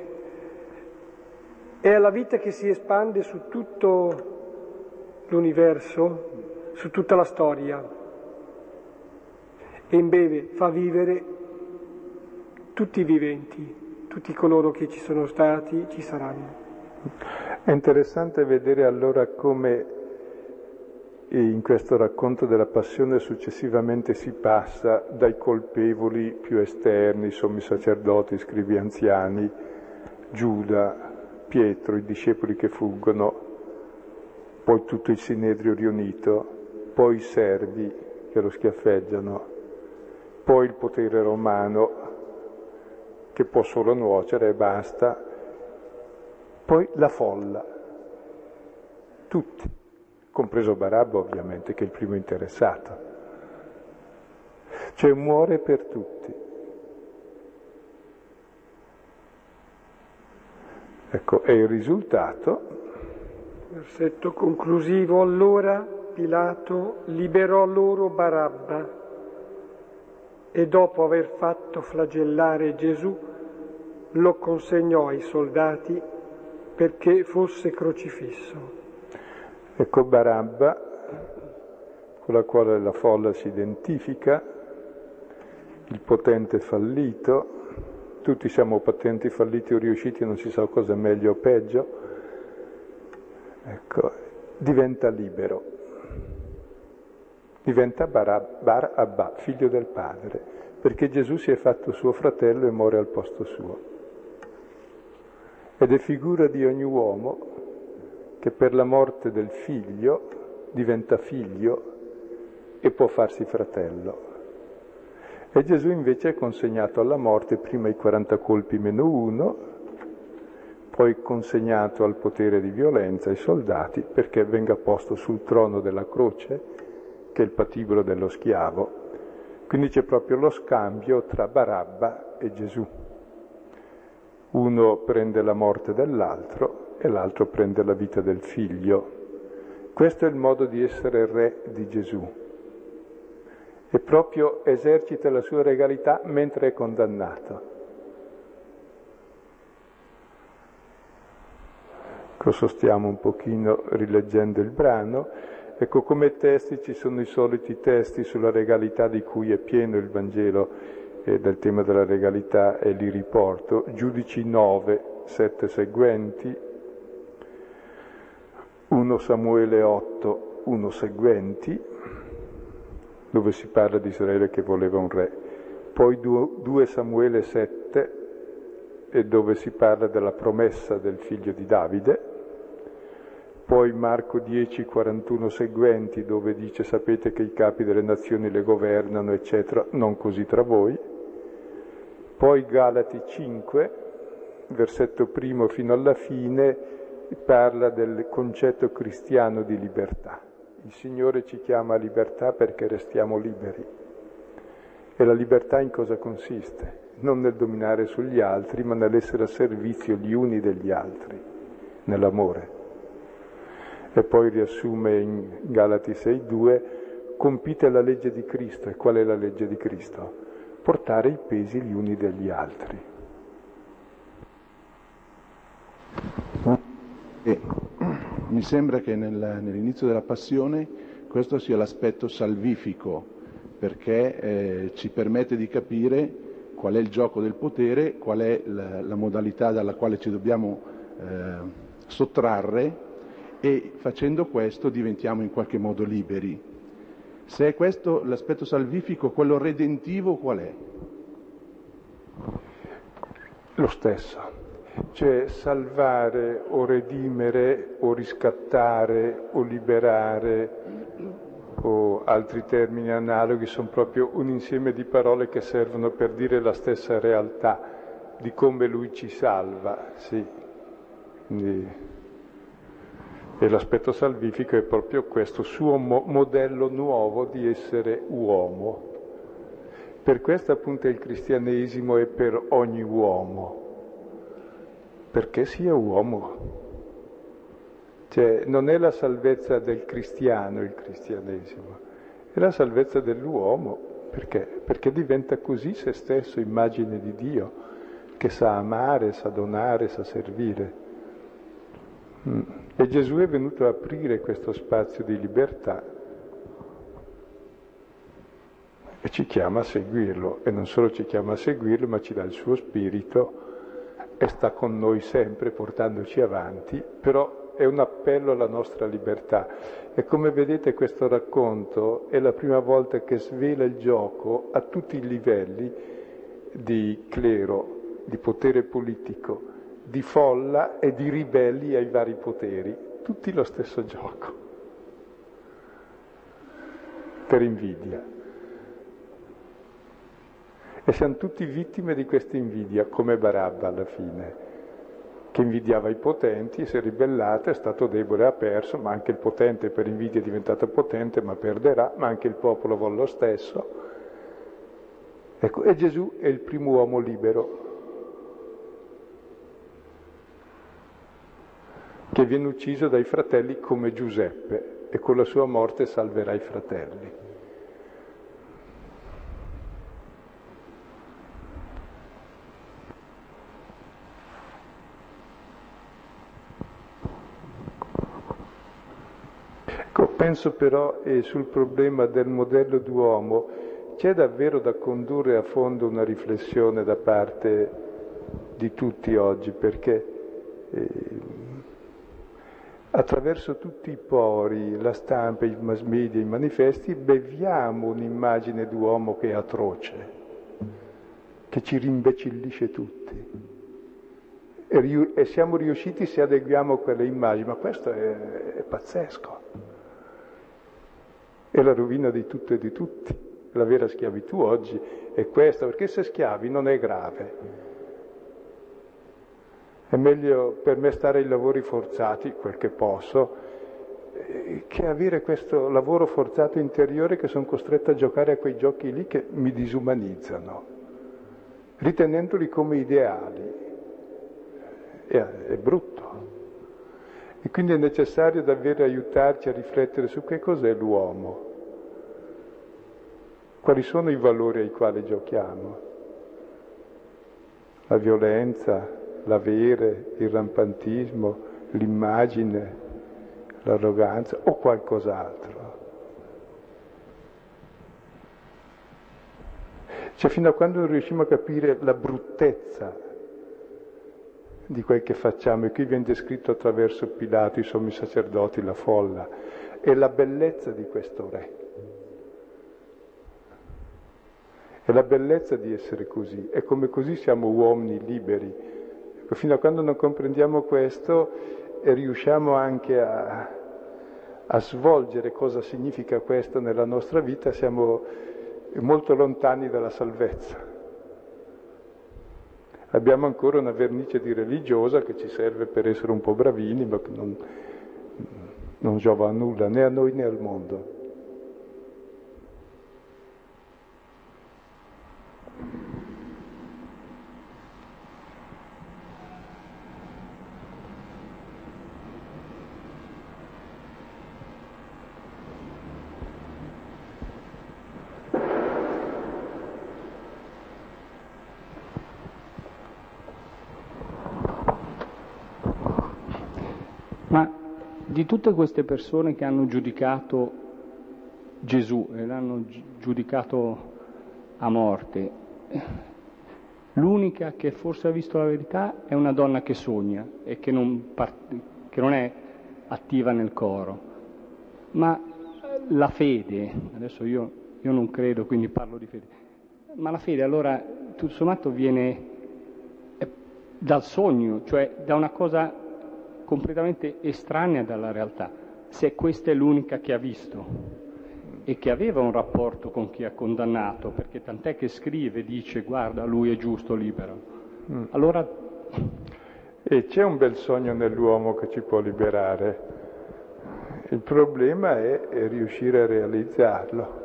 è la vita che si espande su tutto l'universo, su tutta la storia, e in breve fa vivere tutti i viventi, tutti coloro che ci sono stati, ci saranno. È interessante vedere allora come in questo racconto della passione successivamente si passa dai colpevoli più esterni, sommi sacerdoti, scribi anziani, Giuda, Pietro, i discepoli che fuggono, poi tutto il Sinedrio riunito, poi i servi che lo schiaffeggiano, poi il potere romano che può solo nuocere e basta, poi la folla, tutti, compreso Barabba ovviamente, che è il primo interessato. Cioè muore per tutti. Ecco, è il risultato. Versetto conclusivo: allora Pilato liberò loro Barabba e dopo aver fatto flagellare Gesù lo consegnò ai soldati perché fosse crocifisso. Ecco Barabba, con la quale la folla si identifica, il potente fallito, tutti siamo potenti falliti o riusciti, non si sa cosa è meglio o peggio, ecco, diventa libero, diventa Barab- Barabba, figlio del padre, perché Gesù si è fatto suo fratello e muore al posto suo. Ed è figura di ogni uomo che per la morte del figlio diventa figlio e può farsi fratello. E Gesù invece è consegnato alla morte, prima i quaranta colpi meno uno, poi consegnato al potere di violenza ai soldati perché venga posto sul trono della croce, che è il patibolo dello schiavo. Quindi c'è proprio lo scambio tra Barabba e Gesù. Uno prende la morte dell'altro e l'altro prende la vita del figlio. Questo è il modo di essere re di Gesù. E proprio esercita la sua regalità mentre è condannato. Ecco, sostiamo un pochino rileggendo il brano. Ecco, come testi ci sono i soliti testi sulla regalità di cui è pieno il Vangelo, eh, del tema della regalità, e li riporto. Giudici nove, sette seguenti, primo Samuele otto, uno seguenti, dove si parla di Israele che voleva un re. Poi due Samuele sette, e dove si parla della promessa del figlio di Davide. Poi Marco dieci, quarantuno seguenti, dove dice sapete che i capi delle nazioni le governano, eccetera, non così tra voi. Poi Galati cinque, versetto primo fino alla fine, parla del concetto cristiano di libertà. Il Signore ci chiama a libertà perché restiamo liberi. E la libertà in cosa consiste? Non nel dominare sugli altri, ma nell'essere a servizio gli uni degli altri, nell'amore. E poi riassume in Galati sei due, compite la legge di Cristo. E qual è la legge di Cristo? Portare i pesi gli uni degli altri. E mi sembra che nel, nell'inizio della Passione questo sia l'aspetto salvifico, perché eh, ci permette di capire qual è il gioco del potere, qual è la, la modalità dalla quale ci dobbiamo eh, sottrarre, e facendo questo diventiamo in qualche modo liberi. Se è questo l'aspetto salvifico, quello redentivo qual è? Lo stesso, cioè salvare o redimere o riscattare o liberare o altri termini analoghi sono proprio un insieme di parole che servono per dire la stessa realtà di come lui ci salva, sì. Quindi, e l'aspetto salvifico è proprio questo suo mo- modello nuovo di essere uomo. Per questo appunto il cristianesimo è per ogni uomo, perché sia uomo. Cioè non è la salvezza del cristiano il cristianesimo, è la salvezza dell'uomo. Perché? Perché diventa così se stesso, immagine di Dio, che sa amare, sa donare, sa servire. Mm. E Gesù è venuto a aprire questo spazio di libertà e ci chiama a seguirlo, e non solo ci chiama a seguirlo, ma ci dà il suo spirito e sta con noi sempre portandoci avanti, però è un appello alla nostra libertà. E come vedete questo racconto è la prima volta che svela il gioco a tutti i livelli di clero, di potere politico, di folla e di ribelli ai vari poteri, tutti lo stesso gioco, per invidia. E siamo tutti vittime di questa invidia, come Barabba alla fine, che invidiava i potenti, si è ribellato, è stato debole, ha perso, ma anche il potente per invidia è diventato potente, ma perderà, ma anche il popolo vuole lo stesso. Ecco, e Gesù è il primo uomo libero, che viene ucciso dai fratelli come Giuseppe, e con la sua morte salverà i fratelli. Ecco, penso però eh, sul problema del modello d'uomo c'è davvero da condurre a fondo una riflessione da parte di tutti oggi, perché eh, attraverso tutti i pori, la stampa, i mass media, i manifesti, beviamo un'immagine d'uomo che è atroce, che ci rimbecillisce tutti. e, e siamo riusciti se adeguiamo a quelle immagini, ma questo è, è pazzesco. È la rovina di tutto e di tutti. La vera schiavitù oggi è questa, perché essere schiavi non è grave. È meglio per me stare ai lavori forzati, quel che posso, che avere questo lavoro forzato interiore che sono costretto a giocare a quei giochi lì che mi disumanizzano, ritenendoli come ideali. È, è brutto. E quindi è necessario davvero aiutarci a riflettere su che cos'è l'uomo, quali sono i valori ai quali giochiamo. La violenza, l'avere, il rampantismo, l'immagine, l'arroganza o qualcos'altro. Cioè fino a quando non riusciamo a capire la bruttezza di quel che facciamo, e qui viene descritto attraverso Pilato, i sommi sacerdoti, la folla, e la bellezza di questo re. È la bellezza di essere così, e come così siamo uomini liberi. Ecco, fino a quando non comprendiamo questo e riusciamo anche a, a svolgere cosa significa questo nella nostra vita, siamo molto lontani dalla salvezza. Abbiamo ancora una vernice di religiosa che ci serve per essere un po' bravini, ma che non, non giova a nulla, né a noi né al mondo. Ma di tutte queste persone che hanno giudicato Gesù e l'hanno giudicato a morte, l'unica che forse ha visto la verità è una donna che sogna e che non, part- che non è attiva nel coro. Ma la fede, adesso io, io non credo, quindi parlo di fede, ma la fede allora tutto sommato viene dal sogno, cioè da una cosa completamente estranea dalla realtà, se questa è l'unica che ha visto e che aveva un rapporto con chi ha condannato, perché tant'è che scrive, dice guarda lui è giusto, libero. Mm. Allora... E c'è un bel sogno nell'uomo che ci può liberare, il problema è, è riuscire a realizzarlo.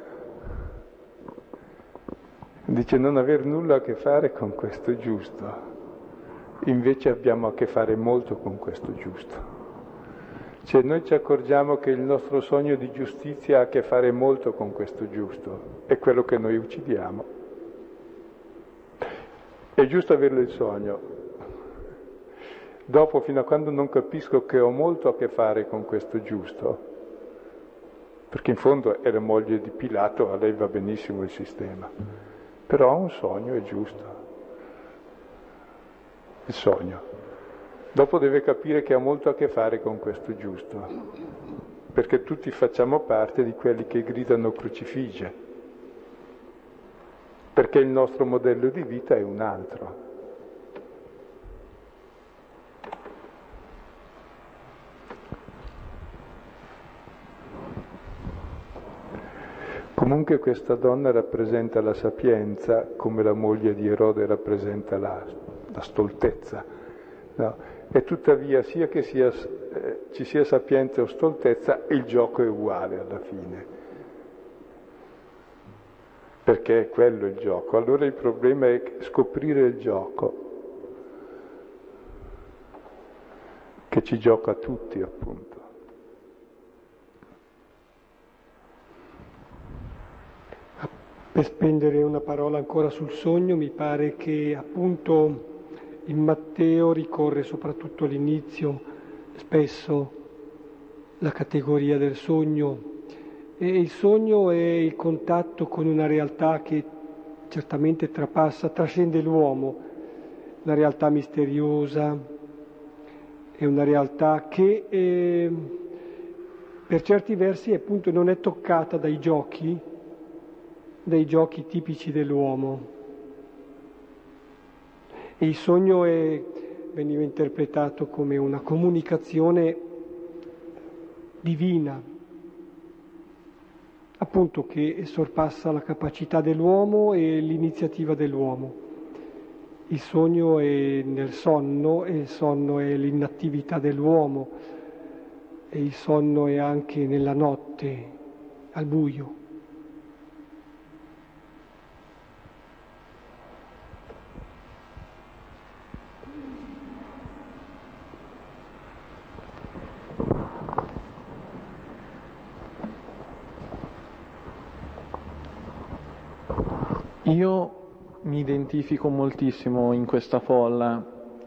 Dice non aver nulla a che fare con questo giusto. Invece abbiamo a che fare molto con questo giusto. Cioè noi ci accorgiamo che il nostro sogno di giustizia ha a che fare molto con questo giusto, è quello che noi uccidiamo. È giusto avere il sogno. Dopo, fino a quando non capisco che ho molto a che fare con questo giusto, perché in fondo è la moglie di Pilato, a lei va benissimo il sistema, però ha un sogno, è giusto. Il sogno. Dopo deve capire che ha molto a che fare con questo giusto, perché tutti facciamo parte di quelli che gridano crocifige, perché il nostro modello di vita è un altro. Comunque questa donna rappresenta la sapienza come la moglie di Erode rappresenta la, la stoltezza, no? E tuttavia sia che sia, eh, ci sia sapienza o stoltezza, il gioco è uguale alla fine, perché è quello il gioco. Allora il problema è scoprire il gioco, che ci gioca a tutti appunto. Per spendere una parola ancora sul sogno, mi pare che appunto in Matteo ricorre soprattutto all'inizio spesso la categoria del sogno, e il sogno è il contatto con una realtà che certamente trapassa, trascende l'uomo, la realtà misteriosa, è una realtà che eh, per certi versi appunto non è toccata dai giochi, dai giochi tipici dell'uomo. E il sogno è, veniva interpretato come una comunicazione divina, appunto che sorpassa la capacità dell'uomo e l'iniziativa dell'uomo. Il sogno è nel sonno e il sonno è l'inattività dell'uomo e il sonno è anche nella notte, al buio. Io mi identifico moltissimo in questa folla,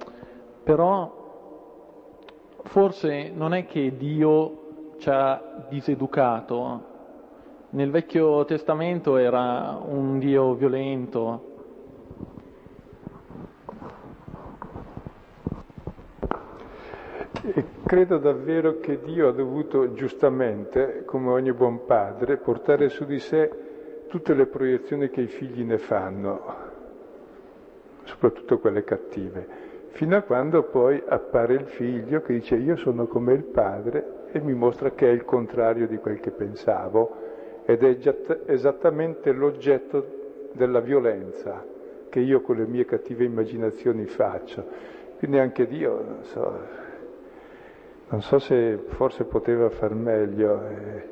però forse non è che Dio ci ha diseducato. Nel Vecchio Testamento era un Dio violento. E credo davvero che Dio ha dovuto giustamente, come ogni buon padre, portare su di sé tutte le proiezioni che i figli ne fanno, soprattutto quelle cattive, fino a quando poi appare il figlio che dice io sono come il padre e mi mostra che è il contrario di quel che pensavo ed è esattamente l'oggetto della violenza che io con le mie cattive immaginazioni faccio. Quindi anche Dio, non so, non so se forse poteva far meglio. Eh.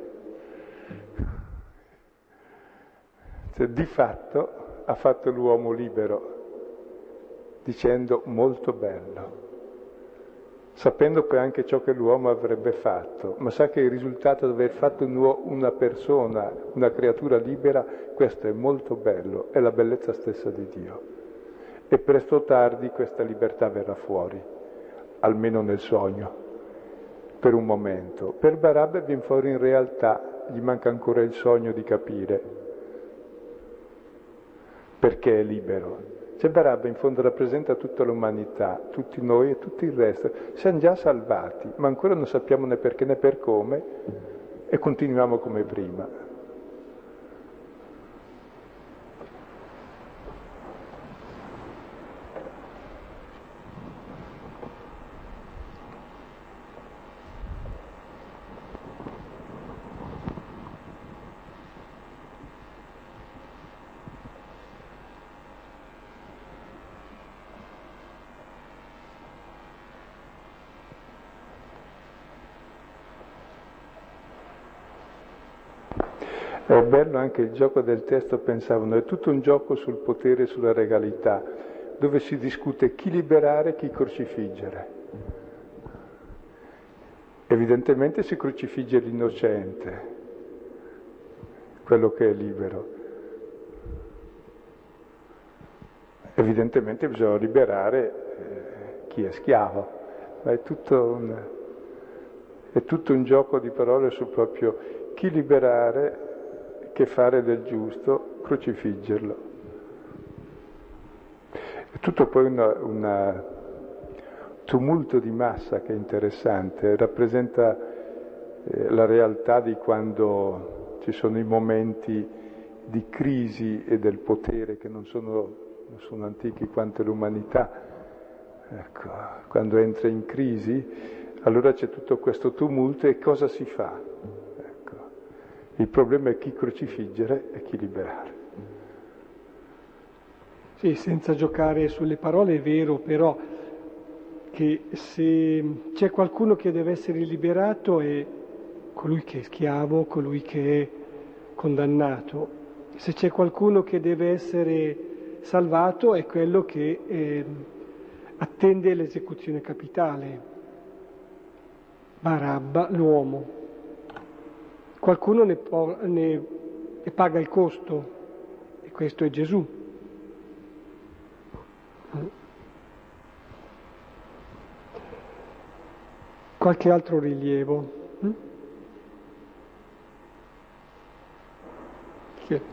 Di fatto ha fatto l'uomo libero, dicendo molto bello, sapendo poi anche ciò che l'uomo avrebbe fatto, ma sa che il risultato di aver fatto una persona, una creatura libera, questo è molto bello, è la bellezza stessa di Dio. E presto o tardi questa libertà verrà fuori, almeno nel sogno, per un momento. Per Barabba viene fuori in realtà, gli manca ancora il sogno di capire perché è libero. Cioè Barabba in fondo rappresenta tutta l'umanità, tutti noi e tutto il resto. Siamo già salvati, ma ancora non sappiamo né perché né per come e continuiamo come prima. È bello anche il gioco del testo, pensavano, è tutto un gioco sul potere e sulla regalità, dove si discute chi liberare e chi crocifiggere. Evidentemente si crocifigge l'innocente, quello che è libero. Evidentemente bisogna liberare eh, chi è schiavo, ma è tutto, un, è tutto un gioco di parole sul proprio chi liberare, che fare del giusto, crocifiggerlo. È tutto poi un tumulto di massa che è interessante, rappresenta eh, la realtà di quando ci sono i momenti di crisi e del potere che non sono, non sono antichi quanto l'umanità. Ecco, quando entra in crisi, allora c'è tutto questo tumulto e cosa si fa? Il problema è chi crocifiggere e chi liberare. Sì, senza giocare sulle parole è vero, però che se c'è qualcuno che deve essere liberato è colui che è schiavo, colui che è condannato. Se c'è qualcuno che deve essere salvato è quello che eh, attende l'esecuzione capitale. Barabba, l'uomo. Qualcuno ne, po- ne, ne paga il costo, e questo è Gesù. Qualche altro rilievo? Chi è?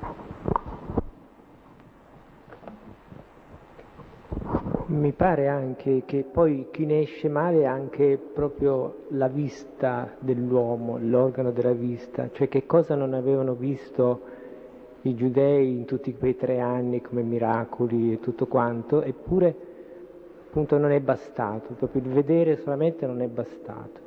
Mi pare anche che poi chi ne esce male è anche proprio la vista dell'uomo, l'organo della vista, cioè che cosa non avevano visto i giudei in tutti quei tre anni come miracoli e tutto quanto, eppure appunto non è bastato, proprio il vedere solamente non è bastato.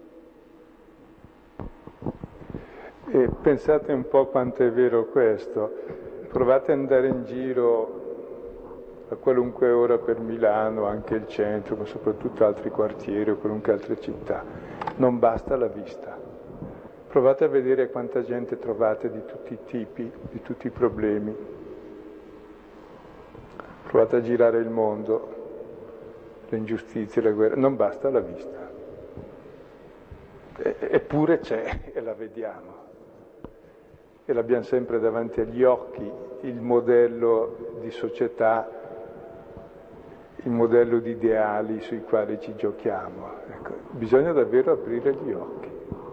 E pensate un po' quanto è vero questo, provate ad andare in giro a qualunque ora per Milano, anche il centro, ma soprattutto altri quartieri o qualunque altra città, non basta la vista. Provate a vedere quanta gente trovate di tutti i tipi, di tutti i problemi. Provate a girare il mondo, le ingiustizie, la guerra, non basta la vista. E, eppure c'è e la vediamo. E l'abbiamo sempre davanti agli occhi, il modello di società, il modello di ideali sui quali ci giochiamo. Ecco, bisogna davvero aprire gli occhi.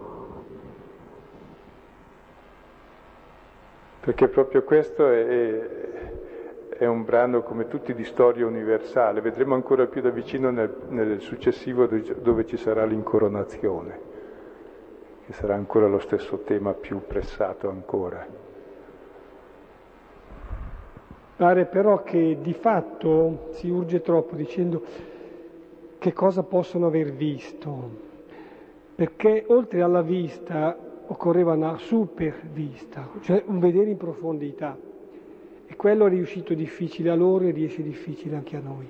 Perché proprio questo è, è un brano come tutti di storia universale, vedremo ancora più da vicino nel, nel successivo dove ci sarà l'incoronazione, che sarà ancora lo stesso tema più pressato ancora. Pare però che di fatto si urge troppo dicendo che cosa possono aver visto, perché oltre alla vista occorreva una supervista, cioè un vedere in profondità, e quello è riuscito difficile a loro e riesce difficile anche a noi.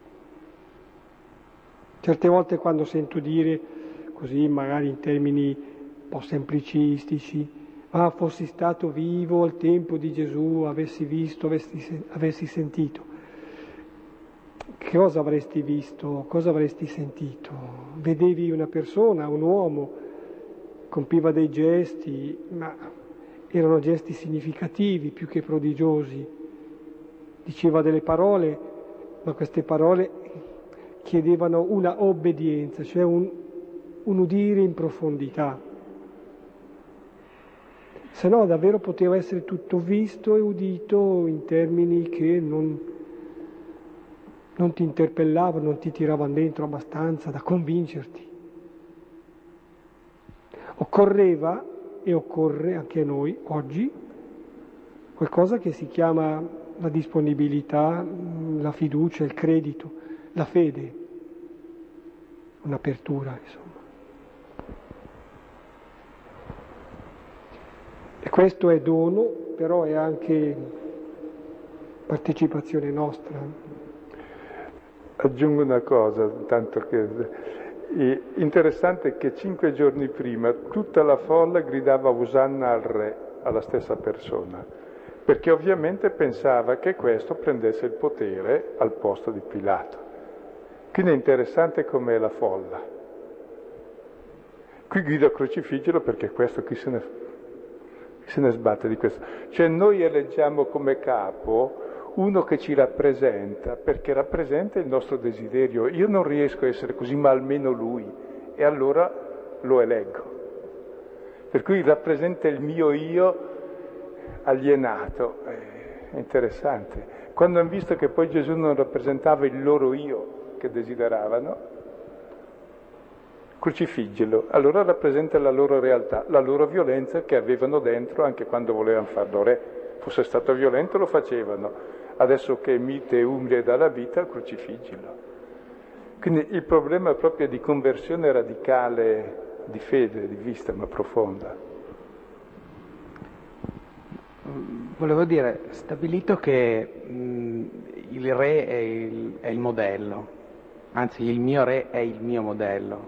Certe volte quando sento dire, così magari in termini un po' semplicistici, ah, fossi stato vivo al tempo di Gesù, avessi visto, avessi, avessi sentito. Che cosa avresti visto? Cosa avresti sentito? Vedevi una persona, un uomo, compiva dei gesti, ma erano gesti significativi più che prodigiosi. Diceva delle parole, ma queste parole chiedevano una obbedienza, cioè un, un udire in profondità. Se no davvero poteva essere tutto visto e udito in termini che non, non ti interpellavano, non ti tiravano dentro abbastanza da convincerti. Occorreva, e occorre anche a noi oggi, qualcosa che si chiama la disponibilità, la fiducia, il credito, la fede, un'apertura, insomma. E questo è dono, però è anche partecipazione nostra. Aggiungo una cosa, tanto che è interessante che cinque giorni prima tutta la folla gridava Osanna al re, alla stessa persona, perché ovviamente pensava che questo prendesse il potere al posto di Pilato. Quindi è interessante com'è la folla. Qui grida crocifiggilo perché questo chi se ne, chi se ne sbatte di questo. Cioè noi eleggiamo come capo uno che ci rappresenta, perché rappresenta il nostro desiderio. Io non riesco a essere così, ma almeno lui, e allora lo eleggo. Per cui rappresenta il mio io alienato. È interessante. Quando hanno visto che poi Gesù non rappresentava il loro io che desideravano, crocifiggilo. Allora rappresenta la loro realtà, la loro violenza che avevano dentro anche quando volevano farlo re. Fosse stato violento lo facevano. Adesso che è mite e umile dalla vita, crocifiggilo. Quindi il problema è proprio di conversione radicale di fede, di vista, ma profonda. Volevo dire, stabilito che mh, il re è il, è il modello, anzi il mio re è il mio modello,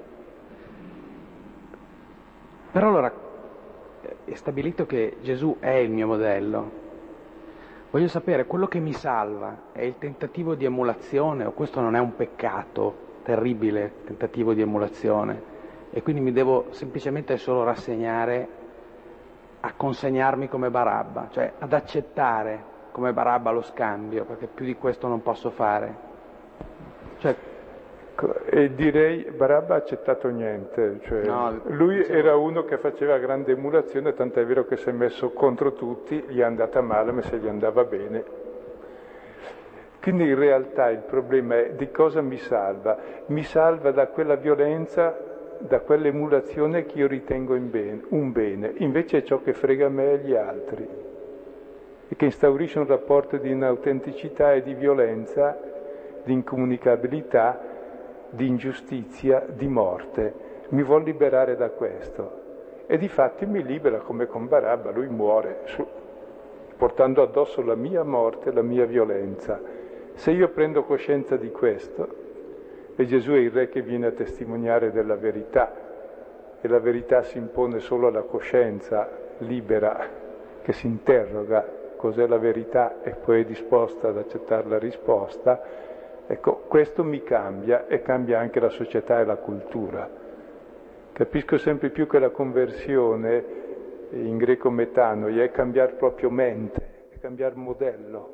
però allora è stabilito che Gesù è il mio modello. Voglio sapere, quello che mi salva è il tentativo di emulazione, o questo non è un peccato terribile, tentativo di emulazione, e quindi mi devo semplicemente solo rassegnare a consegnarmi come Barabba, cioè ad accettare come Barabba lo scambio, perché più di questo non posso fare. Cioè, E direi Barabba ha accettato niente, cioè no, lui dicevo... era uno che faceva grande emulazione, tant'è vero che si è messo contro tutti, gli è andata male, ma se gli andava bene. Quindi in realtà il problema è di cosa mi salva? Mi salva da quella violenza, da quell'emulazione che io ritengo in bene, un bene, invece è ciò che frega me e gli altri, e che instaurisce un rapporto di inautenticità e di violenza di incomunicabilità, di ingiustizia, di morte. Mi vuol liberare da questo. E difatti mi libera come con Barabba, lui muore, su, portando addosso la mia morte, la mia violenza. Se io prendo coscienza di questo, e Gesù è il Re che viene a testimoniare della verità, e la verità si impone solo alla coscienza libera, che si interroga cos'è la verità e poi è disposta ad accettare la risposta, ecco, questo mi cambia e cambia anche la società e la cultura. Capisco sempre più che la conversione, in greco metanoia, è cambiare proprio mente, è cambiare modello.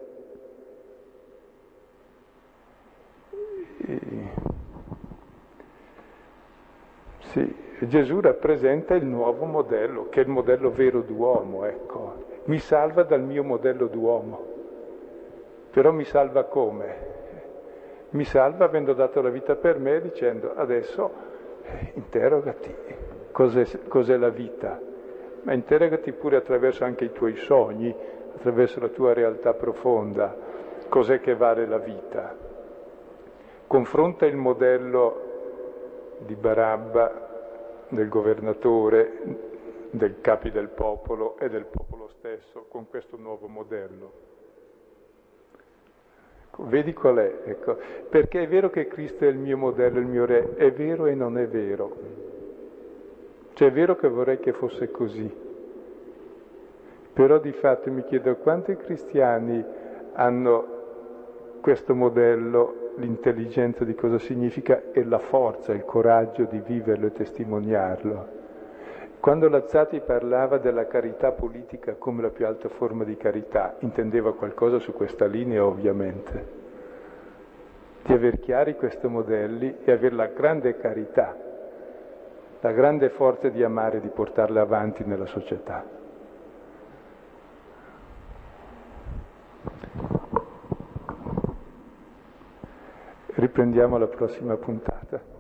E... Sì, Gesù rappresenta il nuovo modello, che è il modello vero d'uomo, ecco. Mi salva dal mio modello d'uomo. Però mi salva come? Mi salva avendo dato la vita per me, dicendo adesso interrogati, cos'è, cos'è la vita? Ma interrogati pure attraverso anche i tuoi sogni, attraverso la tua realtà profonda, cos'è che vale la vita? Confronta il modello di Barabba, del governatore, del capi del popolo e del popolo stesso con questo nuovo modello. Vedi qual è? Ecco, perché è vero che Cristo è il mio modello, il mio Re, è vero e non è vero. Cioè è vero che vorrei che fosse così, però di fatto mi chiedo quanti cristiani hanno questo modello, l'intelligenza di cosa significa e la forza, il coraggio di viverlo e testimoniarlo. Quando Lazzati parlava della carità politica come la più alta forma di carità, intendeva qualcosa su questa linea ovviamente, di aver chiari questi modelli e avere la grande carità, la grande forza di amare e di portarla avanti nella società. Riprendiamo la prossima puntata.